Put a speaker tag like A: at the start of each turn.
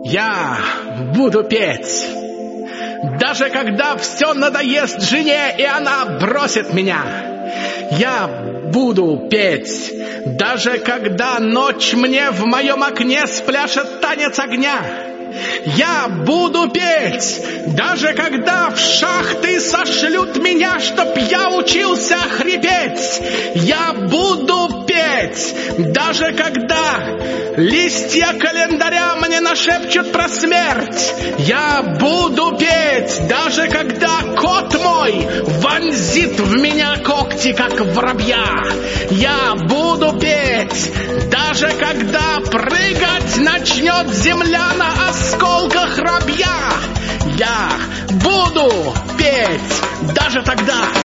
A: Я буду петь, даже когда все надоест жене, и она бросит меня. Я буду петь, даже когда ночь мне в моем окне спляшет танец огня. Я буду петь, даже когда в шахты сошлют меня, чтоб я учился хрипеть. Я буду петь, даже когда листья календаря мне нашепчут про смерть. Я буду петь, даже когда кот мой вонзит в меня когти, как воробья. Я буду петь, даже когда прыгать начнет земля на осколках рабья. Я буду петь даже тогда,